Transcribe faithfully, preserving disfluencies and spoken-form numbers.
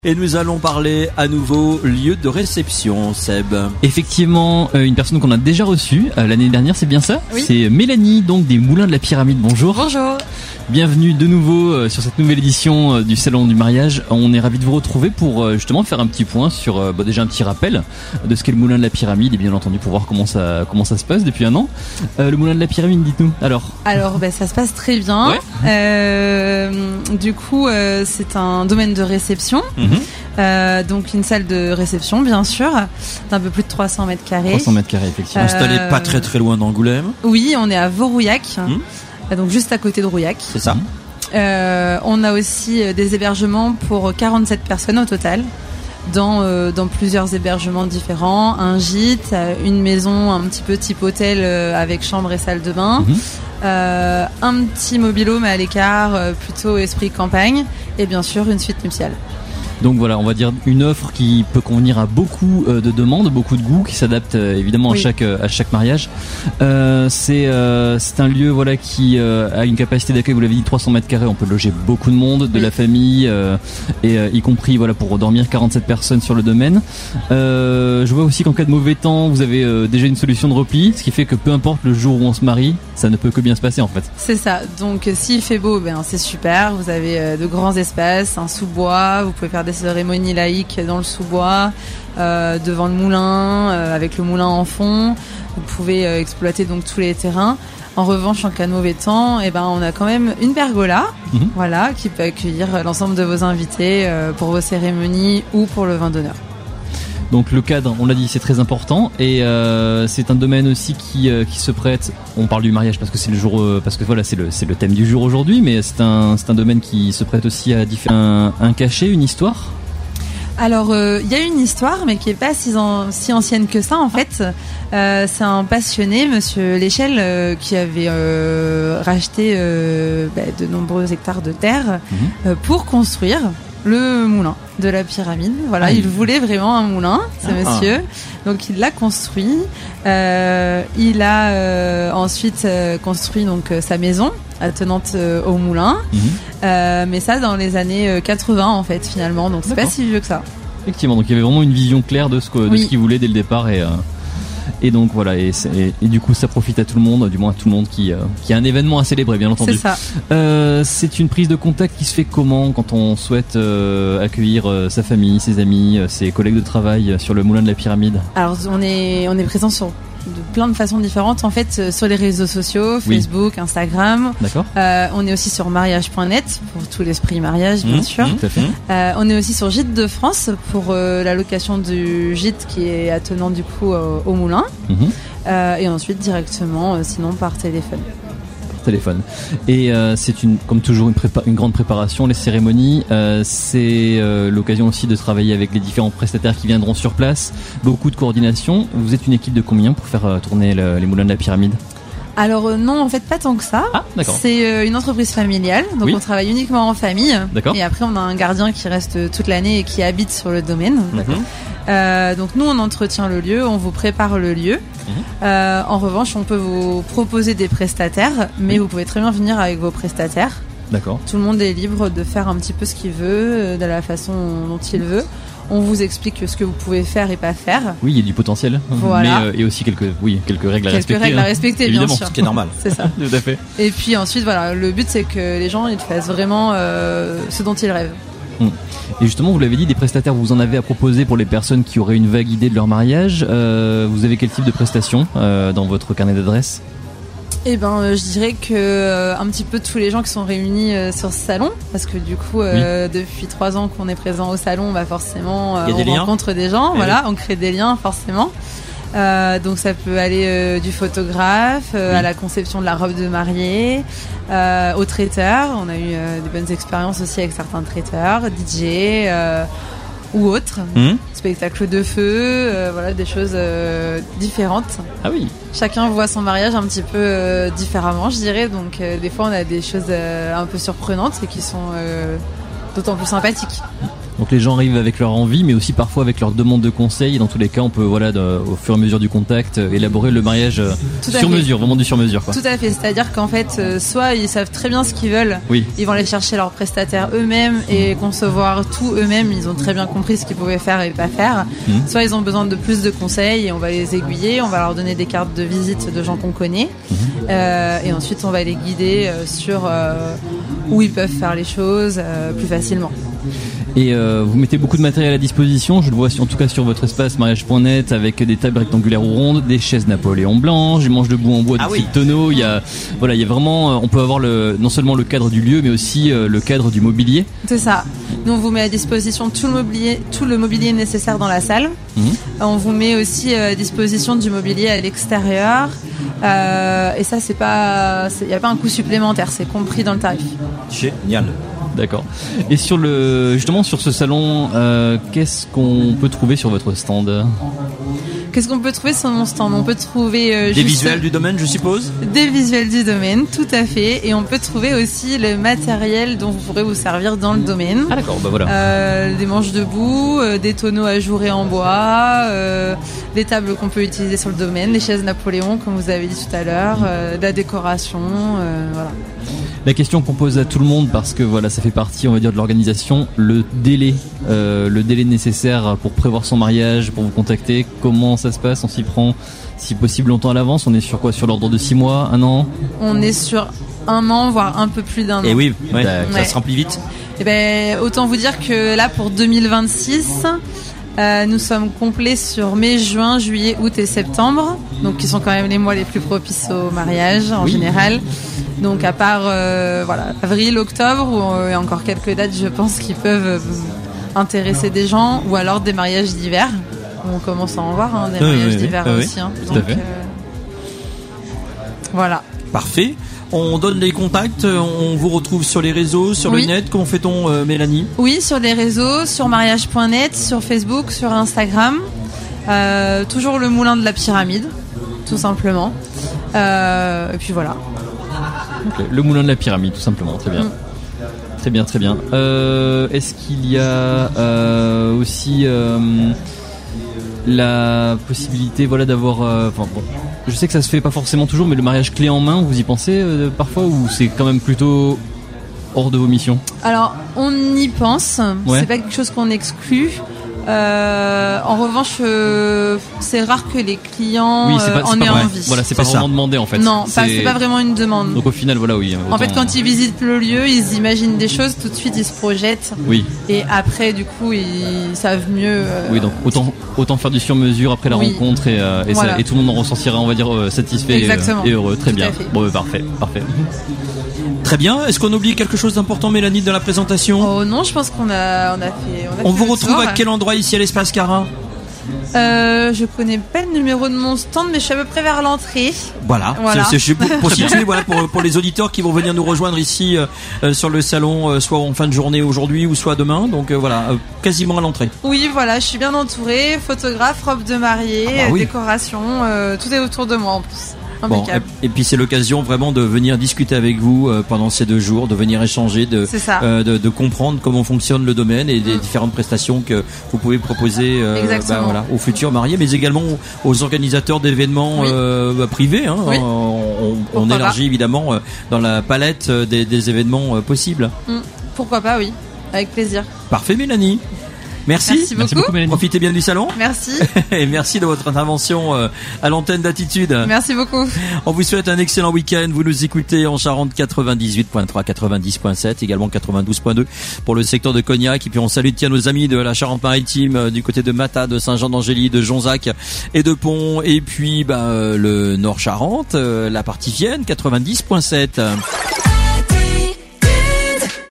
Et nous allons parler à nouveau lieu de réception, Seb. Effectivement, euh, une personne qu'on a déjà reçue euh, l'année dernière, c'est bien ça ? Oui. C'est Mélanie, donc des Moulins de la Pyramide. Bonjour. Bonjour. Bienvenue de nouveau euh, sur cette nouvelle édition euh, du Salon du Mariage. On est ravis de vous retrouver pour euh, justement faire un petit point sur euh, bah, déjà un petit rappel de ce qu'est le Moulin de la Pyramide et bien entendu pour voir comment ça comment ça se passe depuis un an. Euh, le Moulin de la Pyramide, dites-nous. Alors. Alors, ben, ça se passe très bien. Ouais. Euh, du coup, euh, c'est un domaine de réception. Mm-hmm. Euh, donc une salle de réception, bien sûr, d'un peu plus de trois cents mètres carrés. trois cents mètres carrés, effectivement. Euh, Installé pas très très loin d'Angoulême. Oui, on est à Vaux-Rouillac, Mmh. donc juste à côté de Rouillac. C'est ça. Euh, on a aussi euh, des hébergements pour quarante-sept personnes au total, dans, euh, dans plusieurs hébergements différents. Un gîte, euh, une maison un petit peu type hôtel euh, avec chambre et salle de bain. Mhm. Euh, un petit mobil-home à l'écart, euh, plutôt esprit campagne. Et bien sûr, une suite nuptiale. Donc voilà, on va dire une offre qui peut convenir à beaucoup euh, de demandes, beaucoup de goûts, qui s'adapte euh, évidemment Oui. à chaque euh, à chaque mariage. Euh, c'est euh, c'est un lieu voilà qui euh, a une capacité d'accueil, vous l'avez dit, trois cents mètres carrés. On peut loger beaucoup de monde, de Oui. la famille euh, et euh, y compris voilà pour dormir quarante-sept personnes sur le domaine. Euh, je vois aussi qu'en cas de mauvais temps, vous avez euh, déjà une solution de repli, ce qui fait que peu importe le jour où on se marie, ça ne peut que bien se passer en fait. C'est ça. Donc, euh, s'il fait beau, ben c'est super. Vous avez euh, de grands espaces, un sous-bois. Vous pouvez faire des cérémonies laïques dans le sous-bois, euh, devant le moulin, euh, avec le moulin en fond. Vous pouvez euh, exploiter donc tous les terrains. En revanche, en cas de mauvais temps, eh ben on a quand même une pergola, Mhm. voilà, qui peut accueillir l'ensemble de vos invités euh, pour vos cérémonies ou pour le vin d'honneur. Donc le cadre, on l'a dit, c'est très important et euh, c'est un domaine aussi qui euh, qui se prête. On parle du mariage parce que c'est le jour, euh, parce que voilà, c'est le c'est le thème du jour aujourd'hui, mais c'est un c'est un domaine qui se prête aussi à différents un, un cachet, une histoire. Alors, il euh, y a une histoire, mais qui est pas si, en- si ancienne que ça, en fait. Euh, c'est un passionné, Monsieur Léchelle, euh, qui avait euh, racheté euh, bah, de nombreux hectares de terre Mhm. euh, pour construire le moulin de la pyramide. Voilà, Ah, il il- voulait vraiment un moulin, ce Ah. monsieur. Donc, il l'a construit. Euh, il a euh, ensuite euh, construit donc euh, sa maison attenante euh, au moulin. Mhm. Euh, mais ça dans les années euh, quatre-vingts en fait finalement, donc c'est pas D'accord. si vieux que ça. Effectivement, donc il y avait vraiment une vision claire de ce que, de Oui. ce qu'il voulait dès le départ et euh, et donc voilà et, c'est- et, et du coup ça profite à tout le monde, du moins à tout le monde qui euh, qui a un événement à célébrer, bien entendu. C'est ça. Euh, c'est une prise de contact qui se fait comment quand on souhaite euh, accueillir euh, sa famille, ses amis, euh, ses collègues de travail euh, sur le Moulin de la Pyramide. Alors on est on est présent sur de plein de façons différentes en fait euh, sur les réseaux sociaux, Oui. Facebook, Instagram. D'accord. Euh, on est aussi sur mariage point net pour tout l'esprit mariage bien Mmh, sûr. mmh. Tout à fait. Euh, on est aussi sur Gîte de France pour euh, la location du gîte qui est attenant du coup euh, au moulin. Mhm. Euh, et ensuite directement euh, sinon par téléphone. Téléphone. Et euh, c'est une, comme toujours, une, prépa- une grande préparation. Les cérémonies, euh, c'est euh, l'occasion aussi de travailler avec les différents prestataires qui viendront sur place. Beaucoup de coordination. Vous êtes une équipe de combien pour faire euh, tourner le- les moulins de la pyramide ? Alors euh, non en fait pas tant que ça. Ah, d'accord. C'est euh, une entreprise familiale, donc Oui. on travaille uniquement en famille. D'accord. Et après, on a un gardien qui reste toute l'année et qui habite sur le domaine. D'accord. Euh, donc nous, on entretient le lieu, on vous prépare le lieu. Mhm. Euh, en revanche, on peut vous proposer des prestataires, mais Oui. vous pouvez très bien venir avec vos prestataires. D'accord. Tout le monde est libre de faire un petit peu ce qu'il veut, euh, de la façon dont il veut. On vous explique ce que vous pouvez faire et pas faire. Oui, il y a du potentiel. Voilà. Mais euh, et aussi quelques, oui, quelques règles à Quelques respecter. règles à hein. respecter, Évidemment. bien sûr. Ce qui est normal. C'est ça. Tout à fait. Et puis ensuite, voilà, le but c'est que les gens ils fassent vraiment euh, ce dont ils rêvent. Et justement, vous l'avez dit, des prestataires, vous en avez à proposer pour les personnes qui auraient une vague idée de leur mariage. Euh, vous avez quel type de prestations euh, dans votre carnet d'adresses ? Eh ben, euh, je dirais que euh, un petit peu tous les gens qui sont réunis euh, sur ce salon, parce que du coup, euh, depuis trois ans qu'on est présent au salon, bah forcément, euh, Il y a on des liens. rencontre des gens, Eh voilà, on crée des liens forcément. Euh, donc ça peut aller euh, du photographe euh, Oui. à la conception de la robe de mariée, euh, au traiteur. On a eu euh, des bonnes expériences aussi avec certains traiteurs, D J euh, ou autres, Mmh. spectacle de feu, euh, voilà, des choses euh, différentes. Ah oui. Chacun voit son mariage un petit peu euh, différemment, je dirais. Donc, euh, des fois, on a des choses euh, un peu surprenantes et qui sont euh, d'autant plus sympathiques. Donc les gens arrivent avec leur envie, mais aussi parfois avec leur demande de conseils. Et dans tous les cas, on peut, voilà, de, au fur et à mesure du contact, euh, élaborer le mariage euh, sur mesure, vraiment du sur mesure, quoi. Tout à fait. C'est-à-dire qu'en fait, euh, soit ils savent très bien ce qu'ils veulent, oui. Ils vont aller chercher leurs prestataires eux-mêmes et concevoir tout eux-mêmes. Ils ont très bien compris ce qu'ils pouvaient faire et pas faire. Mmh. Soit ils ont besoin de plus de conseils et on va les aiguiller, on va leur donner des cartes de visite de gens qu'on connaît, mmh. euh, et ensuite on va les guider euh, sur euh, où ils peuvent faire les choses euh, plus facilement. Et euh, vous mettez beaucoup de matériel à disposition, je le vois en tout cas sur votre espace mariage point net, avec des tables rectangulaires ou rondes, des chaises Napoléon blanches, des manches de bout en bois, des ah petits oui. tonneaux. Il y a, voilà, il y a vraiment, on peut avoir le, non seulement le cadre du lieu, mais aussi euh, le cadre du mobilier. C'est ça. Nous on vous met à disposition tout le mobilier, tout le mobilier nécessaire dans la salle. Mmh. On vous met aussi à disposition du mobilier à l'extérieur. Euh, et ça, c'est pas, il n'y a pas un coût supplémentaire, c'est compris dans le tarif. Génial. D'accord. Et sur le, justement sur ce salon, euh, qu'est-ce qu'on peut trouver sur votre stand ? Qu'est-ce qu'on peut trouver sur mon stand ? On peut trouver euh, des visuels du domaine, je suppose. Des visuels du domaine, tout à fait. Et on peut trouver aussi le matériel dont vous pourrez vous servir dans le domaine. Ah d'accord, bah voilà. Euh, des manches de boue, euh, des tonneaux ajourés en bois, euh, des tables qu'on peut utiliser sur le domaine, les chaises Napoléon, comme vous avez dit tout à l'heure, euh, de la décoration, euh, voilà. La question qu'on pose à tout le monde, parce que voilà, ça fait partie, on va dire, de l'organisation, le délai, euh, le délai nécessaire pour prévoir son mariage, pour vous contacter, comment ça se passe ? On s'y prend, si possible, longtemps à l'avance. On est sur quoi ? Sur l'ordre de six mois, un an ? On est sur un an, voire un peu plus d'un an. Et oui, ouais, ouais. Ça se remplit vite. Et ben, autant vous dire que là, pour deux mille vingt-six, euh, nous sommes complets sur mai, juin, juillet, août et septembre, donc qui sont quand même les mois les plus propices au mariage en oui. général. Donc à part euh, voilà, avril, octobre, où il y a encore quelques dates, je pense, qui peuvent euh, intéresser des gens, ou alors des mariages d'hiver. On commence à en voir, hein, des oui, mariages oui, d'hiver oui, aussi. Hein. Tout Donc, à fait. Euh, voilà. Parfait. On donne les contacts, on vous retrouve sur les réseaux, sur oui. le net. Comment fait-on, euh, Mélanie ? Oui, sur les réseaux, sur mariage point net, sur Facebook, sur Instagram. Euh, toujours le moulin de la pyramide, tout simplement. Euh, et puis voilà. Okay. Le moulin de la pyramide, tout simplement. Très bien. Mm. Très bien, très bien. Euh, est-ce qu'il y a euh, aussi euh, la possibilité, voilà, d'avoir. Euh, enfin, bon, je sais que ça se fait pas forcément toujours, mais le mariage clé en main, vous y pensez euh, parfois, ou c'est quand même plutôt hors de vos missions ? Alors, on y pense. Ouais. C'est pas quelque chose qu'on exclut. Euh, en revanche, euh, c'est rare que les clients oui, c'est pas, euh, en aient ouais. envie. Voilà, c'est pas c'est vraiment ça. demandé en fait. Non, c'est... Pas, c'est pas vraiment une demande. Donc au final, voilà, oui. Autant... En fait, quand ils visitent le lieu, ils imaginent des choses, tout de suite ils se projettent. Oui. Et après, du coup, ils savent mieux. Euh... Oui, donc autant autant faire du sur-mesure après la oui. rencontre et, euh, et, voilà. ça, et tout le monde en ressentira, on va dire, euh, satisfait et, euh, et heureux. Très tout bien. Bon, bah, parfait, parfait. Très bien. Est-ce qu'on oublie quelque chose d'important, Mélanie, dans la présentation ? Oh non, je pense qu'on a, on a fait. On, a on fait vous retrouve tour. À quel endroit ici à l'Espace Carin ? Euh, je connais pas le numéro de mon stand, mais je suis à peu près vers l'entrée. Voilà, voilà. C'est, c'est, pour, pour situer, voilà, pour, pour les auditeurs qui vont venir nous rejoindre ici euh, sur le salon, euh, soit en fin de journée aujourd'hui ou soit demain. Donc euh, voilà, euh, quasiment à l'entrée. Oui, voilà, je suis bien entourée, photographe, robe de mariée, ah bah oui. décoration, euh, tout est autour de moi en plus. Bon, et, et puis c'est l'occasion vraiment de venir discuter avec vous euh, pendant ces deux jours, de venir échanger, de, euh, de, de comprendre comment fonctionne le domaine et des mmh. différentes prestations que vous pouvez proposer euh, bah, voilà, aux futurs mariés, mais également aux organisateurs d'événements oui. euh, privés. Hein. Oui. On, on, on élargit pas. évidemment dans la palette des, des événements possibles. Mmh. Pourquoi pas, oui, avec plaisir. Parfait, Mélanie. Merci. Merci beaucoup. Merci beaucoup, Mélanie. Profitez bien du salon. Merci. Et merci de votre intervention euh, à l'antenne d'Attitude. Merci beaucoup. On vous souhaite un excellent week-end. Vous nous écoutez en Charente quatre-vingt-dix-huit point trois, quatre-vingt-dix point sept, également quatre-vingt-douze point deux pour le secteur de Cognac. Et puis on salue tiens nos amis de la Charente-Maritime, euh, du côté de Mata, de Saint-Jean-d'Angély, de Jonzac et de Pont. Et puis bah, euh, le Nord-Charente, euh, la partie Vienne, quatre-vingt-dix point sept.